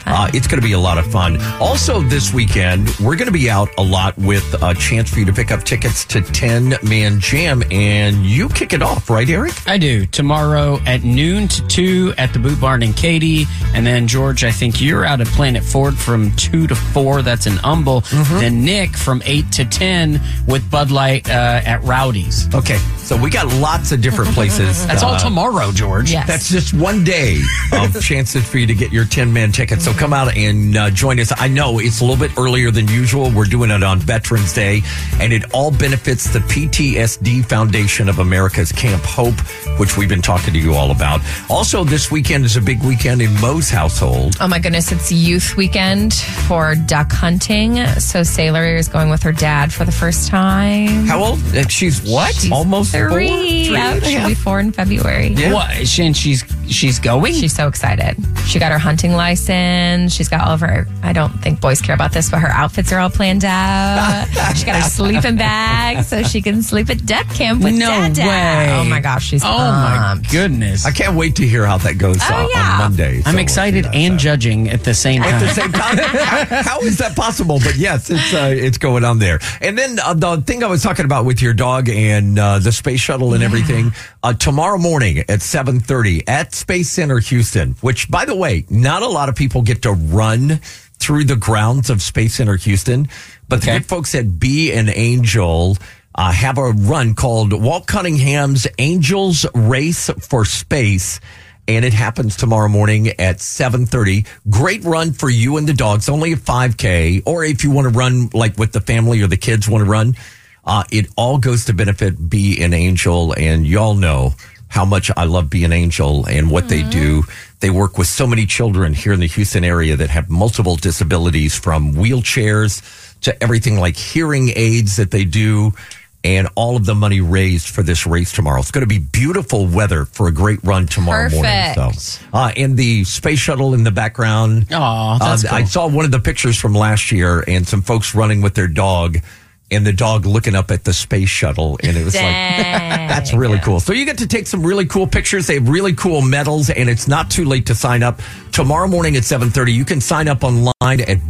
[SPEAKER 7] Uh, it's going to be a lot of fun. Also, this weekend, we're going to be out a lot with a chance for you to pick up tickets to ten Man Jam, and you kick it off, right, Eric?
[SPEAKER 9] I do. Tomorrow at noon to two at the Boot Barn in Katy. And then, George, I think you're out at Planet Ford from two to four. That's in Humble. Mm-hmm. Then Nick from eight to ten with Bud Light uh, at Rowdy's.
[SPEAKER 7] Okay, so we got lots of different places.
[SPEAKER 9] That's uh, all tomorrow, George.
[SPEAKER 8] Yes.
[SPEAKER 7] That's just one day of chances for you to get your ten-man ticket. So come out and uh, join us. I know it's a little bit earlier than usual. We're doing it on Veterans Day, and it all benefits the P T S D Foundation of America's Camp Hope, which we've been talking to you all about. Also, this weekend is a big weekend in Mo's household.
[SPEAKER 8] Oh, my goodness. It's youth weekend for duck hunting. So Sailor is going with her dad for the first time.
[SPEAKER 7] How old? She's what?
[SPEAKER 8] She's
[SPEAKER 7] Almost
[SPEAKER 8] three.
[SPEAKER 7] four? Three
[SPEAKER 8] Yeah,
[SPEAKER 7] and a
[SPEAKER 8] she'll
[SPEAKER 7] half?
[SPEAKER 8] be four in February.
[SPEAKER 9] Yeah. What? And she's she's going?
[SPEAKER 8] She's so excited. She got her hunting license. She's got all of her, I don't think boys care about this, but her outfits are all planned out. She got her sleeping bag so she can sleep at duck camp with
[SPEAKER 9] No
[SPEAKER 8] Dada.
[SPEAKER 9] way.
[SPEAKER 8] Oh my gosh, she's
[SPEAKER 9] Oh,
[SPEAKER 8] pumped.
[SPEAKER 9] my goodness.
[SPEAKER 7] I can't wait to hear how that goes
[SPEAKER 8] Oh,
[SPEAKER 7] uh,
[SPEAKER 8] yeah.
[SPEAKER 7] on Monday.
[SPEAKER 9] I'm
[SPEAKER 7] So
[SPEAKER 9] excited
[SPEAKER 7] we'll see
[SPEAKER 9] and
[SPEAKER 7] that.
[SPEAKER 9] judging at the same time.
[SPEAKER 7] At the same time, how, how is that possible? But yes, it's uh, it's going on there. And then uh, the thing I was talking about with your dog and uh, the space shuttle and
[SPEAKER 8] Yeah.
[SPEAKER 7] everything, uh, tomorrow morning at seven thirty at Space Center Houston, which, by the way, not a lot of people get to run through the grounds of Space Center Houston, but
[SPEAKER 9] Okay.
[SPEAKER 7] the good folks at Be an Angel uh, have a run called Walt Cunningham's Angels Race for Space. And it happens tomorrow morning at seven thirty. Great run for you and the dogs, only a five K. Or if you want to run like with the family or the kids want to run, uh, it all goes to benefit Be an Angel. And y'all know how much I love Be an Angel and what they do. They work with so many children here in the Houston area that have multiple disabilities, from wheelchairs to everything like hearing aids that they do. And all of the money raised for this race tomorrow. It's going to be beautiful weather for a great run tomorrow
[SPEAKER 8] Perfect.
[SPEAKER 7] morning. So, uh, and the space shuttle in the background.
[SPEAKER 9] Aw, that's
[SPEAKER 7] uh, I
[SPEAKER 9] cool.
[SPEAKER 7] saw one of the pictures from last year, and some folks running with their dog, and the dog looking up at the space shuttle, and it was like, that's really cool. So you get to take some really cool pictures. They have really cool medals, and it's not too late to sign up. Tomorrow morning at seven thirty, you can sign up online at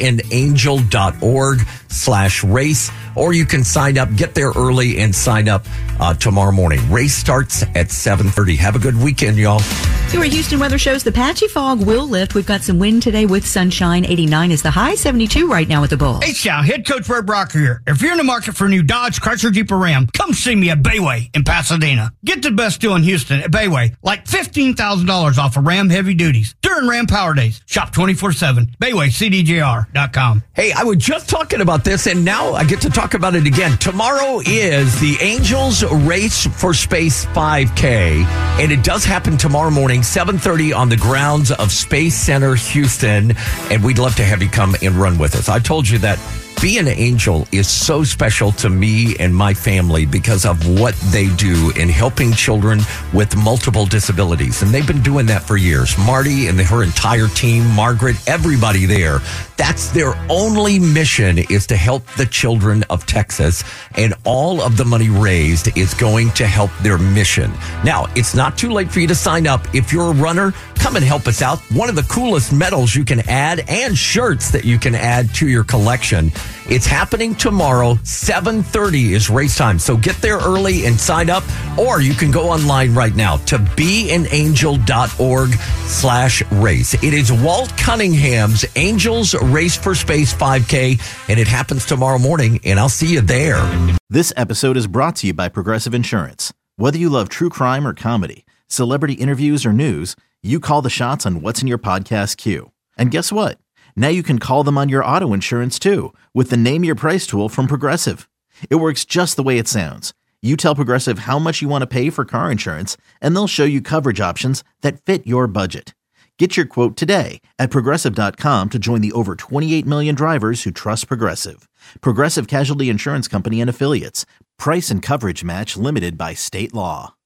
[SPEAKER 7] beanangel.org slash race, or you can sign up, get there early, and sign up uh, tomorrow morning. Race starts at seven thirty. Have a good weekend, y'all.
[SPEAKER 17] Your Houston weather shows the patchy fog will lift. We've got some wind today with sunshine. eighty-nine is the high, seventy-two right now at the Bulls.
[SPEAKER 18] Hey, Sal, head coach Red Brock here. If you're in the market for a new Dodge, Chrysler, Jeep, or Ram, come see me at Bayway in Pasadena. Get the best deal in Houston at Bayway, like fifteen thousand dollars off of Ram heavy duties during Ram Power Days. Shop twenty-four seven. Bayway C D J R dot com.
[SPEAKER 7] Hey, I was just talking about this, and now I get to talk about it again. Tomorrow is the Angels Race for Space five K, and it does happen tomorrow morning, seven thirty on the grounds of Space Center Houston, and we'd love to have you come and run with us. I told you that Be an Angel is so special to me and my family because of what they do in helping children with multiple disabilities. And they've been doing that for years. Marty and her entire team, Margaret, everybody there. That's their only mission, is to help the children of Texas. And all of the money raised is going to help their mission. Now, it's not too late for you to sign up. If you're a runner, come and help us out. One of the coolest medals you can add, and shirts that you can add to your collection. It's happening tomorrow. seven thirty is race time. So get there early and sign up, or you can go online right now to beanangel.org slash race. It is Walt Cunningham's Angels Race for Space five K, and it happens tomorrow morning, and I'll see you there.
[SPEAKER 1] This episode is brought to you by Progressive Insurance. Whether you love true crime or comedy, celebrity interviews or news, you call the shots on what's in your podcast queue. And guess what? Now you can call them on your auto insurance too with the Name Your Price tool from Progressive. It works just the way it sounds. You tell Progressive how much you want to pay for car insurance, and they'll show you coverage options that fit your budget. Get your quote today at Progressive dot com to join the over twenty-eight million drivers who trust Progressive. Progressive Casualty Insurance Company and Affiliates. Price and coverage match limited by state law.